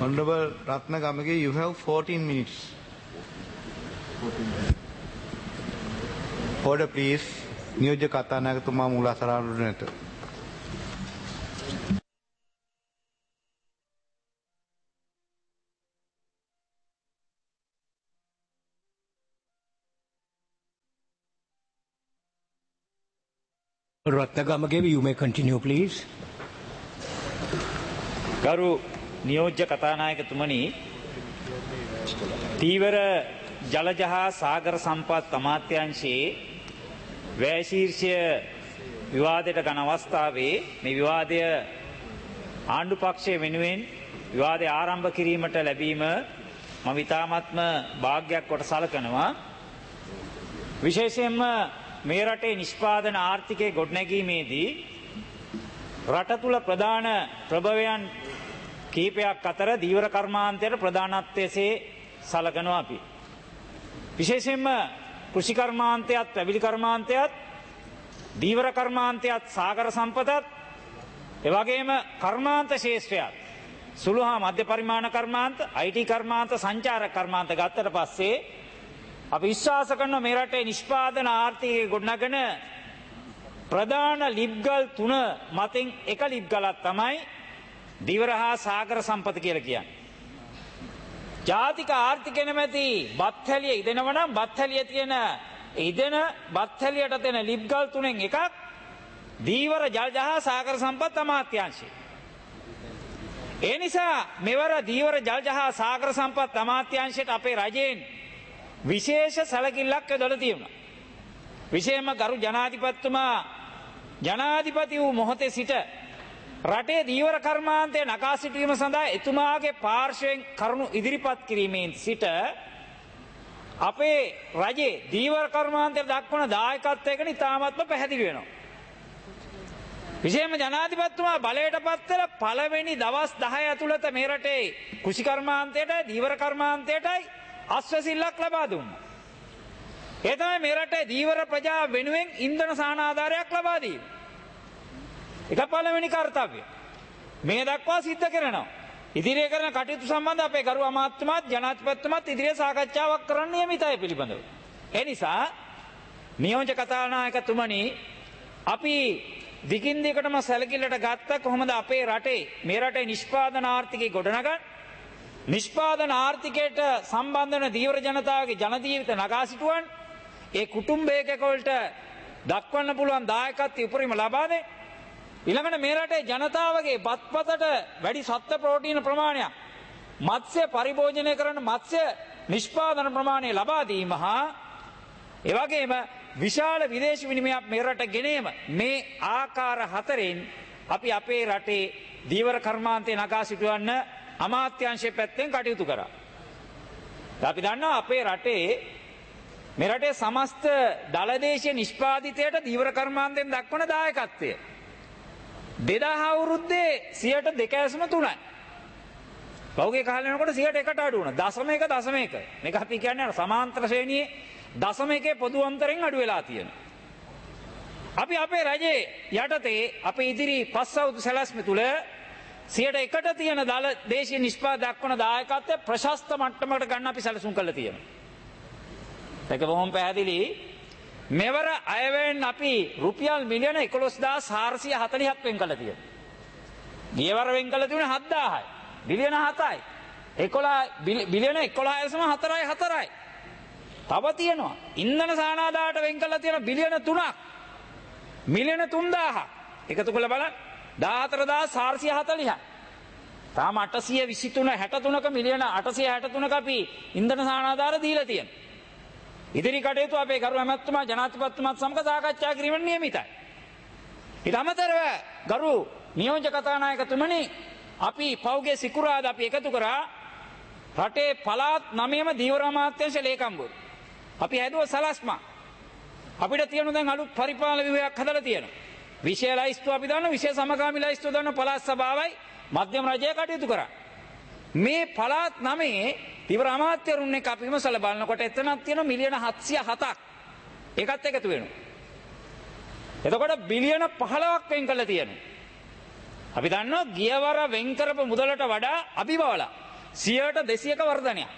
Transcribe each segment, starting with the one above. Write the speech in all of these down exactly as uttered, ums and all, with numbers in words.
Honorable Ratna Gamage, you have fourteen minutes. Order please. නියෝජ්‍ය කතානායකතුමා මූලාසනාරුණට. Ratna Gamage, you may continue please. ගරු නියෝජ්‍ය කතානායකතුමනි, තීවර ජලජ හා සාගර සම්පත් අමාත්‍යාංශයේ වැය ශීර්ෂය විවාදයට ගන අවස්ථාවේ මේ විවාදය ආණ්ඩු පක්ෂය වෙනුවෙන් විවාදය ආරම්භ කිරීමට ලැබීම මම ඉතාමත්ම භාග්‍යයක් කොට සලකනවා. විශේෂයෙන්ම මේ රටේ නිෂ්පාදන ආර්ථිකයේ ගොඩනැගීමේදී රට තුල ප්‍රධාන ප්‍රභවයන් කීපයක් අතර දීවර කර්මාන්තයට ප්‍රධානත්වයේ සලකනවා අපි. විශේෂයෙන්ම කෘෂි කර්මාන්තයත්, පැවිලි කර්මාන්තයත්, දීවර කර්මාන්තයත්, සාගර සම්පතත්, එවැගේම කර්මාන්ත ශේෂ්ත්‍රයත්, සුළු හා මධ්‍ය පරිමාණ කර්මාන්ත, ආයි ටී කර්මාන්ත, සංචාරක කර්මාන්ත ගත්තට පස්සේ අපි විශ්වාස කරනවා මේ රටේ නිෂ්පාදන ආර්ථිකයේ ගොඩනගෙන ප්‍රධාන ලිප්ගල් තුන මතින් එක ලිප්ගලක් තමයි දීවර හා සාගර සම්පත කියලා කියන්නේ. ජාතික ආර්ථිකය නැමැති බත්හැලිය ඉදෙනවා නම් බත්හැලිය තියෙන ඉදෙන බත්හැලියට තියෙන ලිප්ගල් තුනෙන් එකක් දීවර ජලජ හා සාගර සම්පත් අමාත්‍යාංශය. ඒ නිසා මෙවර දීවර ජලජ හා සාගර සම්පත් අමාත්‍යාංශයට අපේ රජයෙන් විශේෂ සැලකිල්ලක් යොදලා තියෙනවා. විශේෂයෙන්ම ගරු ජනාධිපතිතුමා ජනාධිපති වූ මොහොතේ සිට රටේ දීවර කර්මාන්තය නගා සිටීම සඳහා එතුමාගේ පාර්ශවයෙන් කරුණු ඉදිරිපත් කිරීමෙන් සිට අපේ රජයේ දීවර කර්මාන්තයට දක්වන දායකත්වය ගැන ඉතාමත්ම පැහැදිලි වෙනවා. විශේෂයෙන්ම ජනාධිපතිතුමා බලයට පත් වෙලා පළවෙනි දවස් දහය ඇතුළත මේ රටේ කෘෂි කර්මාන්තයට දීවර කර්මාන්තයටයි අස්වැසිල්ලක් ලබා දුන්නා. ඒ තමයි මේ රටේ දීවර ප්‍රජාව වෙනුවෙන් ඉන්ධන සහනාධාරයක් ලබා දීම. එක පළවෙනි කාර්යය මේ දක්වා සිද්ධ කරනවා. ඉදිරියේ කරන කටයුතු සම්බන්ධ අපේ ගරු අමාත්‍යතුමාත් ජනාධිපතිතුමාත් ඉදිරියේ සාකච්ඡාවක් කරන්න නියමිතයි පිළිබඳව. ඒ නිසා නියෝජ්‍ය කතානායකතුමනි, අපි දිගින් දිගටම සැලකිල්ලට ගත්ත කොහොමද අපේ රටේ මේ රටේ නිෂ්පාදන ආර්ථිකය ගොඩනගන්නේ? නිෂ්පාදන ආර්ථිකයට සම්බන්ධ වන දීවර ජනතාවගේ ජන ජීවිත නගා සිටුවන්නේ, ඒ කුටුම්බයකවලට දක්වන්න පුළුවන් දායකත්වය උපරිම ලබා දෙන්නේ. ඊළඟට මේ රටේ ජනතාවගේ බත්පතට වැඩි සත්ත්ව ප්‍රෝටීන ප්‍රමාණයක්, මත්ස්‍ය පරිභෝජනය කරන මත්ස්‍ය නිෂ්පාදන ප්‍රමාණය ලබා දීම හා එවැගේම විශාල විදේශ විනිමයක් මේ රට ගෙනීම, මේ ආකාර හතරෙන් අපි අපේ රටේ දීවර කර්මාන්තය නගා සිටවන්න අමාත්‍යාංශයේ පැත්තෙන් කටයුතු කරා. අපි දන්නවා අපේ රටේ මේ රටේ සමස්ත දලදේශීය නිෂ්පාදිතයට දීවර කර්මාන්තයෙන් දක්වන දායකත්වය දෙදාහ අවුරුද්දේ සියයට දෙක දශම තුනයි. පහුගිය කාලේ වෙනකොට සියයට එකට අඩු වුණා. දශම එක දශම එක. මේක අපි කියන්නේ සමාන්තර ශ්‍රේණියේ දශම එකේ පොදු අන්තරෙන් අඩු වෙලා තියෙනවා. අපි අපේ රජයේ යටතේ අපේ ඉදිරි පස් අවුරුදු සැලැස්ම තුල සියයට එකට තියෙන දල දේශීය නිෂ්පාදන දක්වන දායකත්වය ප්‍රශස්ත මට්ටමකට ගන්න අපි සැලසුම් කරලා තියෙනවා. ඒක බොහොම පැහැදිලි. මෙවර අයවැයෙන් අපි රුපියල් මිලියන එකොළොස් හදාස් හාරසිය හතළිහක් වෙන් කළා තියෙනවා. ගියවර වෙන් කළා තිබුණේ හත්දාහයි. බිලියන හතයි. එකොළහ බිලියන එකොළහ දශම හතරයි හතරයි. තව තියෙනවා. ඉන්ධන සානාදාට වෙන් කළා තියෙන බිලියන තුනක්. මිලියන තුන්දාහක්. එකතු කරලා බලන්න. දාහතර හදාස් හාරසිය හතළිහයි. තාම අටසිය විසිතුන හැටතුනක මිලියන අටසිය හැටතුනක අපි ඉන්ධන සානාදාර දීලා තියෙනවා. ඉදිරි කටයුතු අපේ ගරු ඇමතුමා ජනාධිපතිතුමාත් සමග සාකච්ඡා කිරීමට නියමිතයි. ඊට අමතරව ගරු නියෝජ්‍ය කතානායකතුමනි, අපි පෞගේ සිකුරාදා අපි එකතු කරා රටේ පළාත් නවයම දීවර අමාත්‍යාංශ ලේකම්වරු. අපි හැදුවා සලස්ම. අපිට තියෙන දැන් අලුත් පරිපාලන විභාගයක් හදලා තියෙනවා. විෂය ලයිස්තුව අපි දන්නවා, විෂය සමගාමී ලයිස්තුව දන්නවා, පළාත් සභාවයි මධ්‍යම රජය කටයුතු කරා. මේ පළාත් නවයේ දීවර අමාත්‍යවරුන් එක අපි විමසලා බලනකොට එතනක් තියෙනවා මිලියන හත්සිය හතක්. ඒකත් එකතු වෙනවා. එතකොට බිලියන පහළොවක් වෙන් කරලා තියෙනවා. අපි දන්නවා ගියවර වෙන් කරපු මුදලට වඩා අභිබවලා සියයට දෙසියක වර්ධනයක්.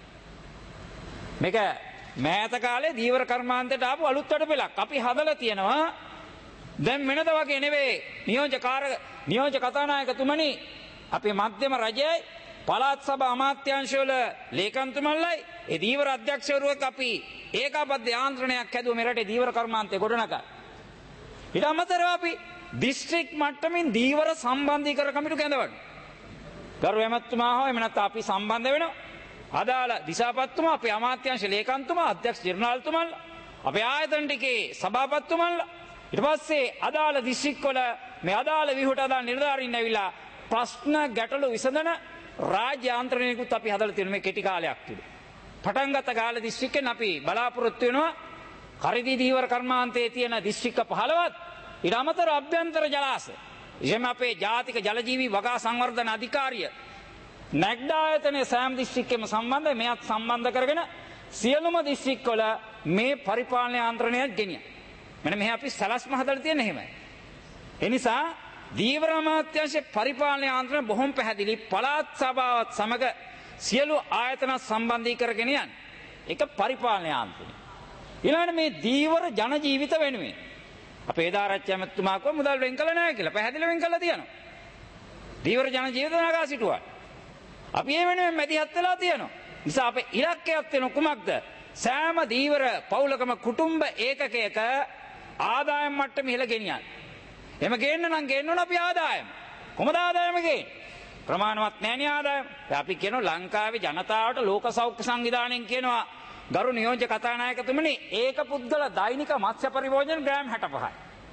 මේක මෑත කාලේ දීවර කර්මාන්තයට ආපු අලුත් වැඩපිළිවෙලක්. අපි හදලා තියෙනවා. දැන් වෙනද වගේ නෙවෙයි. නියෝජ්‍ය කාර්ය නියෝජ්‍ය කතානායකතුමනි අපේ මධ්‍යම රජයයි පළාත් සභා අමාත්‍යාංශවල ලේකම්තුමන්ලයි ඒ දීවර අධ්‍යක්ෂවරුත් අපි ඒකාබද්ධ යාන්ත්‍රණයක් හැදුවා මේ රටේ දීවර කර්මාන්තය ගොඩනගා. ඊට අමතරව අපි දිස්ත්‍රික් මට්ටමින් දීවර සම්බන්ධීකර කමිටු කැඳවනවා. ගරු එමෙතුමා හෝ එමෙ නැත්නම් අපි සම්බන්ධ වෙනවා. අදාළ දිසාපතිතුමා අපේ අමාත්‍යාංශ ලේකම්තුමා අධ්‍යක්ෂ ජනරාල්තුමන්ලා අපේ ආයතන ටිකේ සභාපතිතුමන්ලා ඊට පස්සේ අදාළ දිස්ත්‍රික්වල මේ අදාළ විහුට අදාළ නිලධාරීන් ඇවිල්ලා ප්‍රශ්න ගැටලු විසඳන රාජ්‍ය යාන්ත්‍රණයකුත් අපි හදලා තියෙන මේ කෙටි කාලයක් තුල. පටන් ගත්ත කාල දිස්ත්‍රික්කෙන් අපි බලාපොරොත්තු වෙනවා කරිදි දීවර කර්මාන්තයේ තියෙන දිස්ත්‍රික්ක පහළවත් ඊට අමතරව අභ්‍යන්තර ජලාශ එහම අපේ ජාතික ජලජීවී වගා සංවර්ධන අධිකාරිය නැග්ඩා ආයතනයේ සෑම දිස්ත්‍රික්කෙම සම්බන්ධයි. මෙයත් සම්බන්ධ කරගෙන සියලුම දිස්ත්‍රික්වල මේ පරිපාලන යාන්ත්‍රණයක් ගෙනියන. මෙන්න මෙහි අපි සලස්ම හදලා තියෙන එහෙමයි. ඒ නිසා දීවර අමාත්‍යාංශයේ පරිපාලන යාන්ත්‍රණ බොහොම පැහැදිලි පළාත් සභාවත් සමග සියලු ආයතන සම්බන්ධී කරගෙන යන එක පරිපාලන යාන්ත්‍රණය. ඊළඟට මේ දීවර ජන ජීවිත වෙනුවෙන් අපේ දාරච්චි ඇමතුමා කව මුදල් වෙන් කළ නැහැ කියලා පැහැදිලි වෙන් කළා තියෙනවා. දීවර ජන ජීවිත නගා සිටුවා. අපි ඒ වෙනුවෙන් මැදිහත් වෙලා තියෙනවා. නිසා අපේ ඉලක්කයක් වෙන කුමක්ද? සෑම දීවර පවුලකම කුටුම්බ ඒකකයක ආදායම් මට්ටම ඉහළ ගෙනියන්න. එහෙම ගේන්න නම් ගේන්න ඕන අපි ආදායම. කොහොමද ආදායම ගේන්නේ? ප්‍රමාණවත් නැණි ආදායම. අපි කියනවා ලංකාවේ ජනතාවට ලෝක සෞඛ්‍ය සංවිධානයෙන් කියනවා ගරු නියෝජ්‍ය කතානායකතුමනි ඒක පුද්ගල දෛනික මත්ස්‍ය පරිභෝජන ග්‍රෑම් හැට පහයි.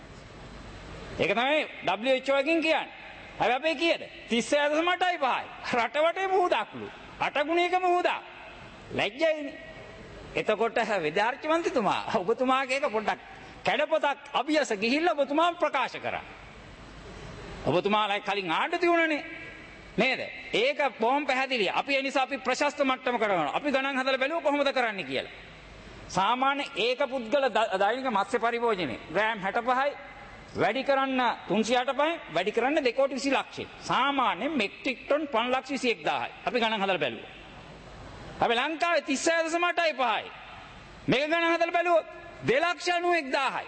ඒක තමයි W H O එකකින් කියන්නේ. හැබැයි අපේ කීයද? තිස් දශම අටයි පහයි. රට වටේ මුහුදක්ලු. අට ගුණයක මුහුදක්. ලැජ්ජයිනේ. එතකොට විද්‍යාර්ථි මන්ත්‍රීතුමා ඔබතුමාගේ එක පොඩ්ඩක් කැඩපතක් අභියස ගිහිල්ලා ඔබතුමා ප්‍රකාශ කරා. ඔබතුමාලා කලින් ආණ්ඩු තියුණනේ. නේද? ඒක බොහොම පැහැදිලි. අපි ඒ නිසා අපි ප්‍රශස්ත මට්ටම කරනවා. අපි ගණන් හදලා බැලුවා කොහොමද කරන්නේ කියලා. සාමාන්‍ය ඒක පුද්ගල දෛනික මත්ස්‍ය පරිභෝජනේ ග්‍රෑම් හැට පහයි වැඩි කරන්න තුන්සිය අට පහයි වැඩි කරන්න දෙක කෝටි විසි ලක්ෂයි. සාමාන්‍ය මෙට්‍රික් ටන් පන්ලක්ෂ විසි එක්දාහයි. අපි ගණන් හදලා බැලුවා. අපි ලංකාවේ තිස් දශම අටයි පහයි. මේක ගණන් හදලා බැලුවොත් දෙලක්ෂ අනූ එක්දාහයි.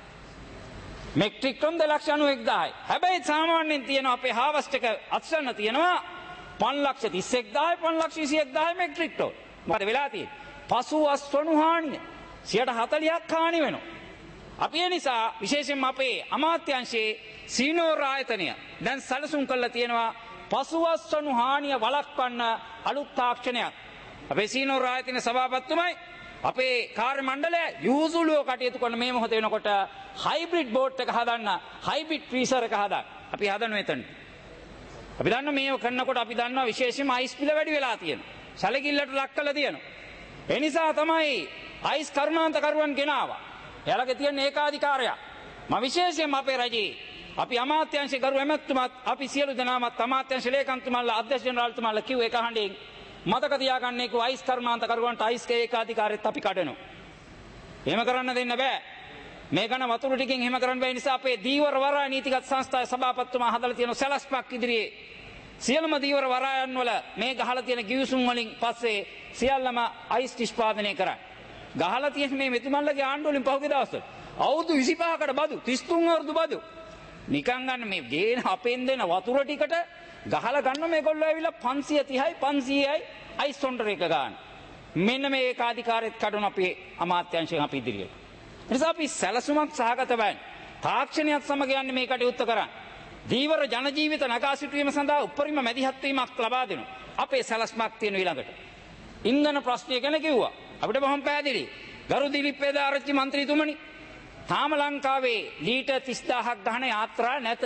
Metric ton දෙලක්ෂ අනූ එක්දාහයි. හැබැයි සාමාන්‍යයෙන් තියෙන අපේ හාවස්ට් එක අත්සන්න තියෙනවා පන්ලක්ෂ තිස් එක්දාහයි පන්ලක්ෂ විසි එක්දාහයි මෙට්‍රික් ටන්. මොකද වෙලා තියෙන්නේ? පසුවස්වනු හානිය සියයට හතළිහක් හානි වෙනවා. අපි ඒ නිසා විශේෂයෙන්ම අපේ අමාත්‍යාංශයේ සීනෝර ආයතනය දැන් සැලසුම් කරලා තියෙනවා පසුවස්වනු හානිය වළක්වන්න අලුත් තාක්ෂණයක්. අපේ සීනෝර ආයතනයේ සභාපතිතුමයි අපේ කාර්ය මණ්ඩලය යූසුලුව කටයුතු කරන මේ මොහොත වෙනකොට හයිබ්‍රිඩ් බෝට් එක හදන්න හයිබ්‍රිඩ් ෆ්‍රීසර් එක හදන්න අපි හදන මෙතන. අපි දන්නවා මේව කරනකොට අපි දන්නවා විශේෂයෙන්ම අයිස් පිළ වැඩි වෙලා තියෙනවා. සැලකිල්ලට ලක් කරලා තියෙනවා. ඒ නිසා තමයි අයිස් කරුණාන්තකරුවන් ගෙනාවා. එයාලගේ තියෙන ඒකාධිකාරයක්. මම විශේෂයෙන්ම අපේ රජයේ අපි අමාත්‍යාංශයේ ගරු එමෙතුමාත් අපි සියලු දෙනාමත් අමාත්‍යාංශ ලේකම්තුමාලා අධ්‍යක්ෂ ජනරාල්තුමාලා කිව්ව එක හඬින් මතක තියාගන්න එක අයිස් කරුණාන්තකරුවන්ට අයිස් ඒකාධිකාරයත් අපි කඩනවා. එහෙම කරන්න දෙන්න බෑ. මේ ගණ වතුර ටිකෙන් එහෙම කරන්න බැහැ නිසා අපේ දීවර වරාය නීතිගත සංස්ථාවේ සභාපතිතුමා හදලා තියෙන සැලැස්මක් ඉදිරියේ සියලුම දීවර වරායන් වල මේ ගහලා තියෙන ගිවිසුම් වලින් පස්සේ සියල්ලම අයිස් නිෂ්පාදනය කරා. ගහලා තියෙන මේ මෙතුමන්ලගේ ආණ්ඩුව වලින් පහුගිය දවස්වල අවුරුදු විසිපහකට බදු තිස් තුන් අවුරුදු බදු නිකන් ගන්න මේ ගේන අපෙන් දෙන වතුර ටිකට ගහලා ගන්න මේගොල්ලෝ ඇවිල්ලා පන්සිය තිහයි පන්සීයයි අයිස් සොන්ඩර් එක ගන්න. මෙන්න මේ ඒකාධිකාරයත් කඩන අපේ අමාත්‍යාංශයෙන් අපි ඉදිරියට. ඒ නිසා අපි සැලසුමක් සහගත වෙන්න තාක්ෂණයත් සමග යන්නේ මේ කටයුත්ත කරන්න. දීවර ජන ජීවිත නගා සිටුවීම සඳහා උපරිම මැදිහත් වීමක් ලබා දෙනවා. අපේ සැලස්මක් තියෙන ඊළඟට. ඉන්ධන ප්‍රශ්නය ගැන කිව්වා. අපිට බොහොම පැහැදිලි. ගරු දිලිප් වේදාරච්චි මන්ත්‍රීතුමනි තාම ලංකාවේ ලීටර් තිස් දාහක් ගහන යාත්‍රා නැත.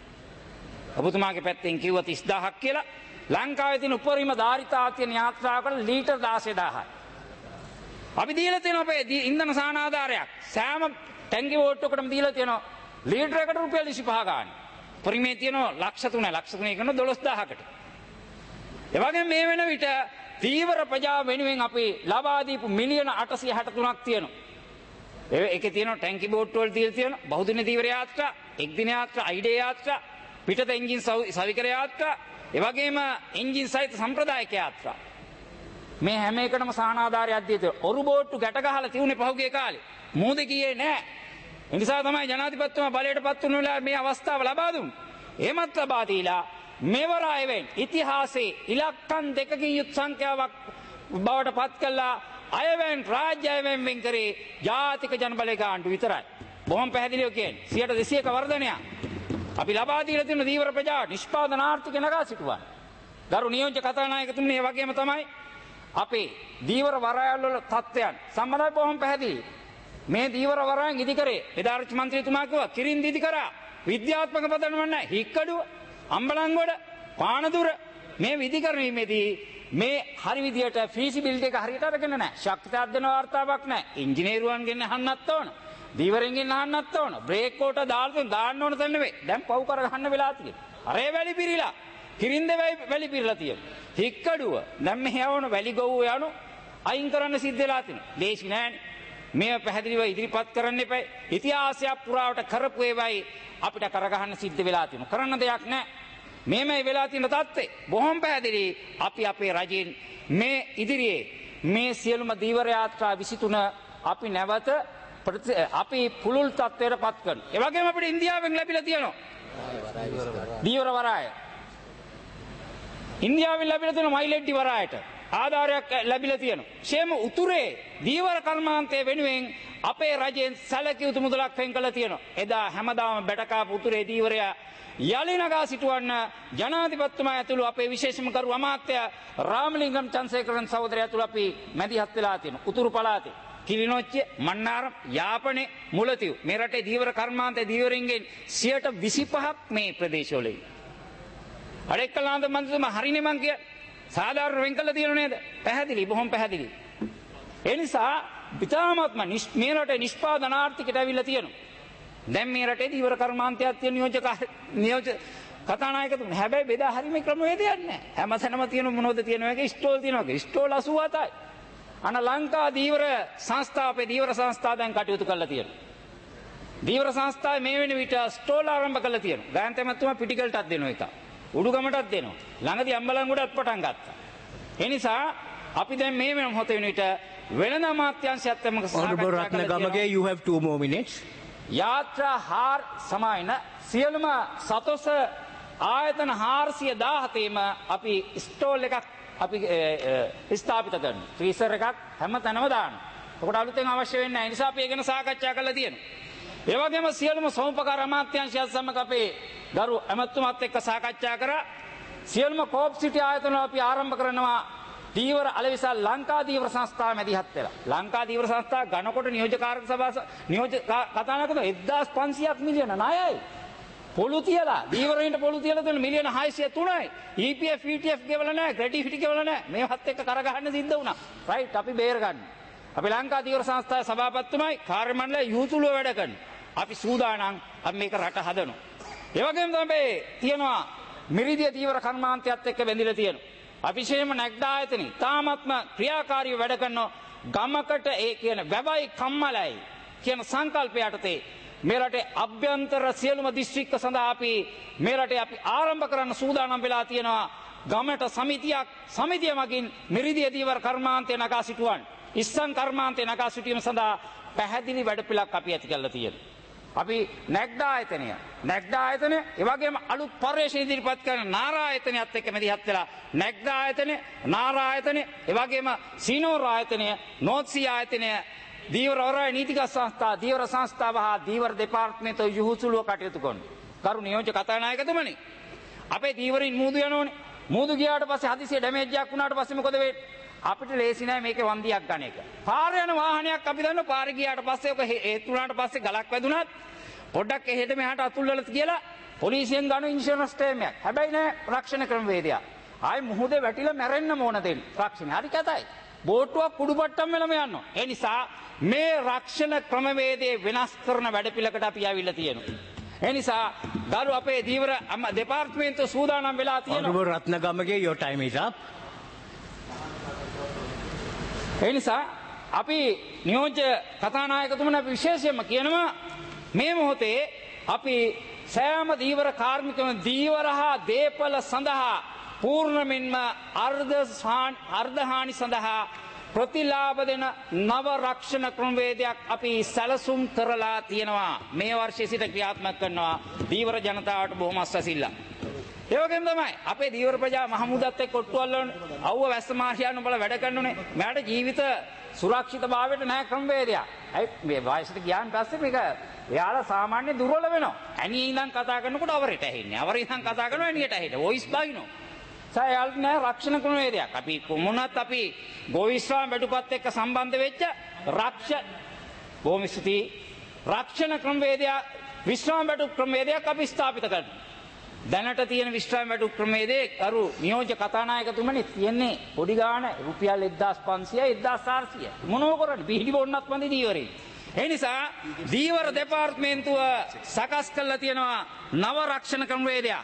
ඔබතුමාගේ පැත්තෙන් කිව්වා තිස් දාහක් කියලා. ලංකාවේ තියෙන උපරිම ධාරිතාව තියෙන යාත්‍රාවකට ලීටර් දාසය දාහයි. අපි දීලා තියෙන අපේ ඉන්ධන සානාධාරයක් සෑම ටැංකි බෝට්ටුවකටම දීලා තියෙනවා ලීටර් එකකට රුපියල් විසිපහ ගන්න. පරිමේ තියෙනවා ලක්ෂ තුනයි ලක්ෂ තුනයි කරන දොළොස් දාහකට. ඒ වගේම මේ වෙන විට දීවර ප්‍රජාව වෙනුවෙන් අපි ලබා දීපු මිලියන අටසිය හැට තුනක් තියෙනවා. ඒකේ තියෙනවා ටැංකි බෝට්ටු වල දීලා තියෙනවා බහුදින දීවර යාත්‍රා, එක් දින යාත්‍රා, අයිඩේ යාත්‍රා, පිටත එන්ජින් සවිකර යාත්‍රා, ඒ වගේම එන්ජින් සහිත සම්ප්‍රදායික යාත්‍රා. මේ හැම එකටම සහනාධාරයක් දී තියෙනවා. ඔරු බෝට්ටු ගැට ගහලා තියුනේ පහුගිය කාලේ. මෝද කියේ නෑ. ඒ නිසා තමයි ජනාධිපතිතුමා බලයට පත් වුණ වෙලාවේ මේ අවස්ථාව ලබා දුන්නේ. එහෙමත් ලබා දීලා මෙවරායවෙන් ඉතිහාසයේ ඉලක්කම් දෙකකින් යුත් සංඛ්‍යාවක් බවට පත් කළා අයවෙන් රාජ්‍යයෙන් වෙන් කරේ ජාතික ජනබලයේ ආණ්ඩුව විතරයි. බොහොම පැහැදිලිව කියන්නේ සියයට දෙසීයක වර්ධනයක් අපි ලබා දීලා තියෙන දීවර ප්‍රජා නිෂ්පාදන ආර්ථිකය නගා සිටුවා. ගරු නියෝජ්‍ය කතානායකතුමනි මේ වගේම තමයි අපේ දීවර වරායල් වල තත්ත්වයන් සම්බන්ධව බොහොම පැහැදිලි. මේ දීවර වරායන් ඉදි කරේ විදාර්ථ මන්ත්‍රීතුමා කිව්වා කිරින් දිදි කරා විද්‍යාත්මක පදනම නැහැ. හික්කඩුව, අම්බලන්ගොඩ, පානදුර මේ විදි කරවීමේදී මේ හරි විදියට ෆීසිබිලිටි එක හරියට අරගෙන නැහැ. ශක්ති අධ්‍යයන වාර්තාවක් නැහැ. ඉංජිනේරුවන්ගෙන් අහන්නත් ඕන. දීවරෙන්ගෙන් අහන්නත් ඕන. බ්‍රේක් කෝට දාලා දාන්න ඕන තැන නෙවෙයි. දැන් පව් කර ගන්න වෙලා තියෙනවා. අරේ වැලි පිරීලා. කිරින්ද වැලි පිරලා තියෙනවා. හික්කඩුව දැන් මෙහෙ යවන වැලි ගොව්ව යනු අයින් කරන්න සිද්ධ වෙලා තියෙනවා. දේශි නැහැනේ. මේ පැහැදිලිව ඉදිරිපත් කරන්න එපා. ඉතිහාසයක් පුරාවට කරපු ඒවයි අපිට කරගහන්න සිද්ධ වෙලා තියෙනවා. කරන්න දෙයක් නැහැ. මේමයි වෙලා තියෙන තත්ත්වය. බොහොම පැහැදිලි. අපි අපේ රජෙන් මේ ඉදිරියේ මේ සියලුම දීවර යාත්‍රා විසිතුන අපි නැවත අපි පුළුල් තත්ත්වයට පත් කරනවා. ඒ වගේම අපිට ඉන්දියාවෙන් ලැබිලා තියෙනවා දීවර වරාය. ඉන්දියාවෙන් ලැබිලා තියෙන මයිලෙඩ්ඩි වරායට ආධාරයක් ලැබිලා තියෙනවා. ෂේම උතුරේ දීවර කර්මාන්තය වෙනුවෙන් අපේ රජයෙන් සැලකිය යුතු මුදලක් වෙන් කළා තියෙනවා. එදා හැමදාම බැටකාපු උතුරේ දීවරයා යලි නගා සිටවන්න ජනාධිපතිතුමා ඇතුළු අපේ විශේෂම කරු අමාත්‍ය රාමලිංගම් චන්සේකරන් සහෝදරයා ඇතුළු අපි මැදිහත් වෙලා තියෙනවා. උතුරු පළාතේ කිලිනොච්චිය, මන්නාරම්, යාපනයේ, මුලතිව් මේ රටේ දීවර කර්මාන්තයේ දීවරින්ගෙන් සියයට විසිපහක් මේ ප්‍රදේශවල ඉන්නේ. අරෙක්කලාන්ත මන්ත්‍රීතුමා හරිනේ මං කිය සාධාරණ වෙන් කළා තියෙනව නේද? පැහැදිලි, බොහොම පැහැදිලි. ඒ නිසා විතාමත්ම මේ රටේ නිෂ්පාදන ආර්ථිකයට ඇවිල්ලා තියෙනවා. දැන් මේ රටේ දීවර කර්මාන්තයක් තියෙන නියෝජක නියෝජ කතානායකතුමනි හැබැයි බෙදා හරීමේ ක්‍රමවේදයක් නැහැ. හැමතැනම තියෙන මොනවද තියෙනවා එක ස්ටෝල් තියෙනවා. ස්ටෝල් අසූ හතයි. අන ලංකා දීවර සංස්ථාව අපේ දීවර සංස්ථාව දැන් කටයුතු කරලා තියෙනවා. දීවර සංස්ථාවේ මේ වෙන විට ස්ටෝල් ආරම්භ කරලා තියෙනවා. ගායන්ත මහත්මයා පිටිකල්ටත් දෙනවා එක. උඩුගමටත් දෙනවා. ළඟදී අම්බලන්ගොඩත් පටන් ගත්තා. ඒ නිසා අපි දැන් මේ වෙන මොහොත වෙන විට වෙළඳ අමාත්‍යාංශයත් එක්ක Honorable Ratnagamage, you have two more minutes. යාත්‍රා හාර් සමායන සියලුම සතොස ආයතන හාරසිය දාහතේම අපි ස්ටෝල් එකක් අපි ස්ථාපිත කරනවා. ෆ්‍රීසර් එකක් හැම තැනම දානවා. ඒකට අලුතෙන් අවශ්‍ය වෙන්නේ නැහැ. ඒ නිසා අපි ඒක ගැන සාකච්ඡා කරලා තියෙනවා. ඒ වගේම සියලුම සෝමපකාර අමාත්‍යාංශයත් සමග අපේ ගරු ඇමතුමාත් එක්ක සාකච්ඡා කරා. සියලුම කෝප් සිටි ආයතන අපි ආරම්භ කරනවා දීවර අලවිසල් ලංකා දීවර සංස්ථාව මැදිහත් වෙලා. ලංකා දීවර සංස්ථාව ගණකොට නියෝජකාරක සභාව නියෝජක කතානායකතුමා එක්දාස් පන්සියයක් මිලියන ණයයි. පොළු තියලා දීවරයින්ට පොළු තියලා දුන්න මිලියන හයසිය තුනයි. E P F E T F ගෙවලා නැහැ, ග්‍රැටිෆිටි ගෙවලා නැහැ. මේවත් එක්ක කරගහන්න සිද්ධ වුණා. රයිට් අපි බේර ගන්න. අපි ලංකා දීවර සංස්ථාවේ සභාපතිතුමයි කාර්ය මණ්ඩලය යහුතුලුව වැඩ කරනවා. අපි සූදානම් අපි මේක රට හදනවා. ඒ වගේම තමයි තියෙනවා මිරිදිය දීවර කර්මාන්තයත් එක්ක බැඳිලා තියෙනවා. අවිශේෂම නැග්ඩා ආයතනෙ තාමත්ම ක්‍රියාකාරීව වැඩ කරන ගමකට ඒ කියන වැවයි කම්මලයි කියන සංකල්පය යටතේ මේ රටේ අභ්‍යන්තර සියලුම දිස්ත්‍රික්ක සඳහා අපි මේ රටේ අපි ආරම්භ කරන්න සූදානම් වෙලා තියෙනවා ගමට සමිතියක් සමිතිය මගින් මිරිදිය දීවර කර්මාන්තය නගා සිටුවන් ඉස්සන් කර්මාන්තය නගා සිටීම සඳහා පැහැදිලි වැඩපිළිවෙලක් අපි ඇති කරලා තියෙනවා. අපි නැග්ඩා ආයතනය නැග්ඩා ආයතනය ඒ වගේම අලුත් පරිශ්‍රය ඉදිරිපත් කරන නාරා ආයතනයත් එක්ක මැදිහත් වෙලා නැග්ඩා ආයතනය නාරා ආයතනය ඒ වගේම සීනෝර ආයතනය නෝත්සි ආයතනය දීවර වරාය නීතිගත සංස්ථා දීවර සංස්ථාව හා දීවර දෙපාර්තමේන්තුව යහුසුලුව කටයුතු කරනවා. කරු නියෝජ්‍ය කතානායකතුමනි අපේ දීවරින් මූදු යනෝනේ. මූදු ගියාට පස්සේ හදිසියෙ ඩැමේජ් එකක් වුණාට පස්සේ මොකද වෙන්නේ? අපිට ලේසි නෑ මේකේ වන්දියක් ගන්න එක. පාර යන වාහනයක් අපි දන්න පාර ගියාට පස්සේ ඔක හේතු වුණාට පස්සේ ගලක් වැදුනත් පොඩ්ඩක් එහෙට මෙහාට අතුල්වල කියලා පොලිසියෙන් ගන්න ඉන්ෂුරන්ස් ක්ලේම් එකක්. හැබැයි නෑ රක්ෂණ ක්‍රමවේදයක්. ආයි මුහුදේ වැටිලා මැරෙන්න ඕන දෙන්න. රක්ෂණ හරි කතයි. බෝට්ටුවක් කුඩුපට්ටම් වෙලම යනවා. ඒ නිසා මේ රක්ෂණ ක්‍රමවේදයේ වෙනස් කරන වැඩපිළිවෙලකට අපි ආවිල්ලා තියෙනවා. ඒ නිසා දරු අපේ දීවර දෙපාර්තමේන්තුව සූදානම් වෙලා තියෙනවා. Honorable Ratnagamage, your time is up. ඒ නිසා අපි නියෝජ්‍ය කතානායකතුමනි අපි විශේෂයෙන්ම කියනවා මේ මොහොතේ අපි සෑම දීවර කාර්මිකම දීවර හා දේපල සඳහා පූර්ණමින්ම අර්ධහානි සඳහා ප්‍රතිලාභ දෙන නව රක්ෂණ ක්‍රමවේදයක් අපි සැලසුම් කරලා තියෙනවා. මේ වර්ෂයේ සිට ක්‍රියාත්මක කරනවා දීවර ජනතාවට බොහොම අස්වැසිල්ල. ඒ වගේම තමයි අපේ දීවර ප්‍රජා මහමුදත් එක්ක ඔට්ටු අල්ලන්නේ අවුව වැස්ස මාර්යාන බල වැඩ කරනුනේ. මෑට ජීවිත සුරක්ෂිතභාවයට නැහැ ක්‍රමවේදයක්. ඇයි මේ වයසට ගියාන් පස්සේ මේක එයාලා සාමාන්‍ය දුර්වල වෙනවා. ඇණියේ ඉඳන් කතා කරනකොට අවරයට ඇහෙන්නේ. අවරේ ඉඳන් කතා කරනවා ඇණියට ඇහෙන්නේ. වොයිස් බයිනෝ. සයල් නෑ රක්ෂණ ක්‍රමවේදයක්. අපි කොමුණත් අපි ගෝවිශ්‍රාම වැටුපත් එක්ක සම්බන්ධ වෙච්ච රක්ෂ බොහොම ස්තුතියි. රක්ෂණ ක්‍රමවේදය විශ්‍රාම වැටු ක්‍රමවේදයක් අපි ස්ථාපිත කරනවා. දැනට තියෙන විශ්‍රාම වැටු ක්‍රමවේදයේ කරු නියෝජ්‍ය කතානායකතුමනි තියෙන්නේ පොඩි ගාණ රුපියල් එක්දාස් පන්සියයි එක්දාස් හාරසියයි. මොනව කරන්නේ? බිහිලි බොන්නත් මන්දි දීවරේ. ඒ නිසා දීවර දෙපාර්තමේන්තුව සකස් කරලා තියෙනවා නව රක්ෂණ ක්‍රමවේදයක්.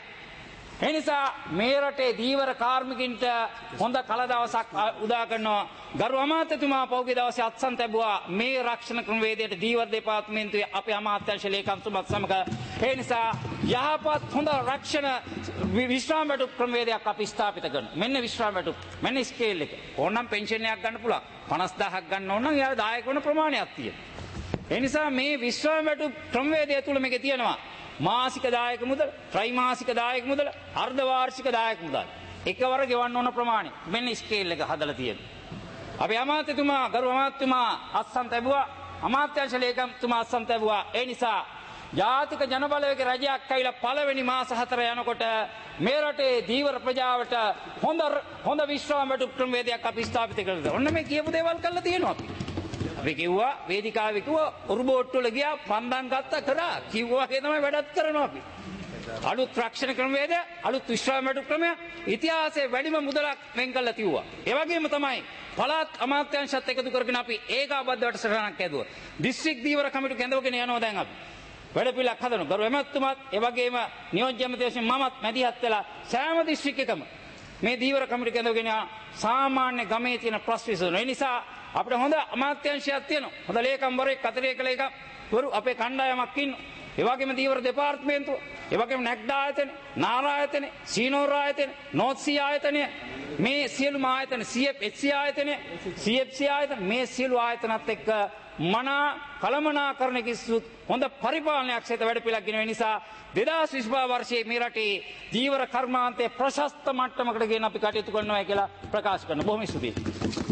ඒ නිසා මේ රටේ දීවර කාර්මිකින්ට හොඳ කලදවසක් උදා කරනවා. ගරු අමාත්‍යතුමා පෞගේ දවසේ අත්සන් තැබුවා මේ රක්ෂණ ක්‍රමවේදයට දීවර දෙපාර්තමේන්තුවේ අපේ අමාත්‍යාංශ ලේකම්තුමත් සමග. ඒ නිසා යහපත් හොඳ රක්ෂණ විශ්‍රාම වැටුප් ක්‍රමවේදයක් අපි ස්ථාපිත කරනවා. මෙන්න විශ්‍රාම වැටුප්. මෙන්න ස්කේල් එක. ඕනනම් පෙන්ෂන් එකක් ගන්න පුළුවන්. පනස් දාහක් ගන්න ඕන නම් යාර දායක වෙන ප්‍රමාණයක් තියෙනවා. ඒ නිසා මේ විශ්‍රාම වැටුප් ක්‍රමවේදය තුල මේකේ තියෙනවා මාසික දායක මුදල, ත්‍රිමාසික දායක මුදල, අර්ධ වාර්ෂික දායක මුදල. එකවර ගෙවන්න ඕන ප්‍රමාණය. මෙන්න ස්කේල් එක හදලා තියෙනවා. අපි අමාත්‍යතුමා, ගරු අමාත්‍යතුමා අත්සන් තැබුවා. අමාත්‍යාංශ ලේකම්තුමා අත්සන් තැබුවා. ඒ නිසා ජාතික ජනබලවේගයේ රජයක් ඇවිල්ලා පළවෙනි මාස හතර යනකොට මේ රටේ දීවර ප්‍රජාවට හොඳ හොඳ විශ්‍රාම වැටුප් ක්‍රමවේදයක් අපි ස්ථාපිත කළා. ඔන්න මේ කියපු දේවල් කරලා තියෙනවා අපි. අපි කිව්වා වේදිකාවේ කිව්වා ඔරුබෝට්ටු වල ගියා පන්දම් ගත්තා කරා කිව්වා වගේ තමයි වැඩත් කරනවා අපි. අලුත් රක්ෂණ ක්‍රමවේදය, අලුත් විශ්‍රාම වැටුප් ක්‍රමය ඉතිහාසයේ වැඩිම මුදලක් වෙන් කළා තියුවා. ඒ වගේම තමයි පළාත් අමාත්‍යාංශත් එකතු කරගෙන අපි ඒකාබද්ධ වැඩසටහනක් ඇදුවා. දිස්ත්‍රික් දීවර කමිටු කැඳවගෙන යනවා දැන් අපි. වැඩ පිළිලක් හදනවා. ගරු එමෙතුමාත් ඒ වගේම නියෝජ්‍ය ඇමතිවරුන් මමත් මැදිහත් වෙලා සෑම දිස්ත්‍රික් එකම මේ දීවර කමිටු කැඳවගෙන සාමාන්‍ය ගමේ තියෙන ප්‍රශ්න විසඳනවා. ඒ නිසා අපිට හොඳ අමාත්‍යාංශයක් තියෙනවා. හොඳ ලේකම්වරයෙක් කතරේ කළ එක වරු අපේ කණ්ඩායමක් ඉන්නවා. ඒ වගේම දීවර දෙපාර්තමේන්තුව, ඒ වගේම නැග්ඩ ආයතන, නාර ආයතන, සීනෝර ආයතන, නෝත්සී ආයතන, මේ සියලුම ආයතන, සී එෆ් එච් සී ආයතන, සී එෆ් සී ආයතන, මේ සියලු ආයතනත් එක්ක මනා කළමනාකරණ කිසිත් හොඳ පරිපාලනයක් සහිත වැඩ පිළිවෙලක් ගෙන නිසා දෙදාස් විසිපහ වර්ෂයේ මේ රටේ දීවර කර්මාන්තයේ ප්‍රශස්ත මට්ටමකට ගෙන අපි කටයුතු කරනවා කියලා ප්‍රකාශ කරනවා. බොහොම ස්තුතියි.